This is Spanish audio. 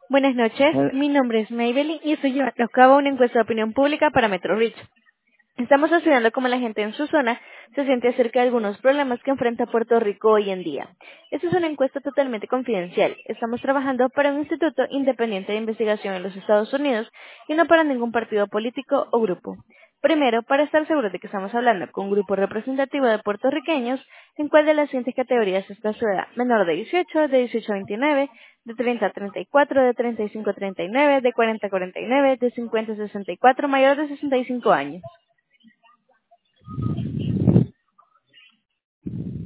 Buenas noches, mi nombre es Maybelline y estoy llevando a cabo una encuesta de opinión pública para Metro Rich. Estamos estudiando cómo la gente en su zona se siente acerca de algunos problemas que enfrenta Puerto Rico hoy en día. Esta es una encuesta totalmente confidencial. Estamos trabajando para un instituto independiente de investigación en los Estados Unidos y no para ningún partido político o grupo. Primero, para estar seguros de que estamos hablando con un grupo representativo de puertorriqueños, ¿en cuál de las siguientes categorías está su edad? Menor de 18, de 18 a 29, de 30 a 34, de 35 a 39, de 40 a 49, de 50 a 64, mayor de 65 años.